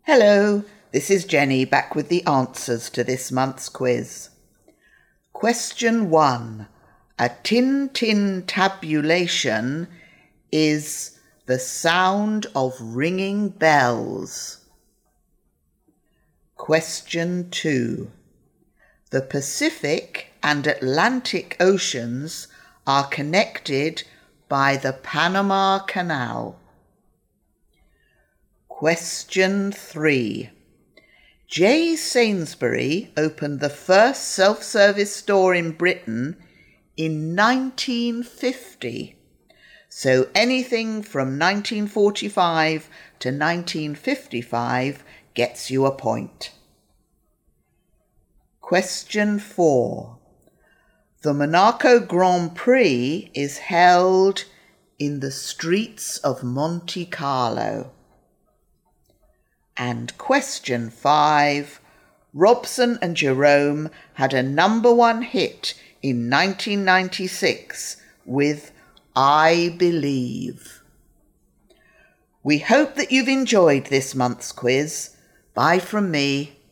Hello, this is Jenny back with the answers to this month's quiz. Question 1. A tin-tin tabulation is the sound of ringing bells. Question 2. The Pacific and Atlantic Oceans are connected by the Panama Canal. Question 3. J. Sainsbury opened the first self-service store in Britain in 1950. So anything from 1945 to 1955 gets you a point. Question 4. The Monaco Grand Prix is held in the streets of Monte Carlo. And question 5. Robson and Jerome had a #1 hit in 1996 with I Believe. We hope that you've enjoyed this month's quiz. Bye from me.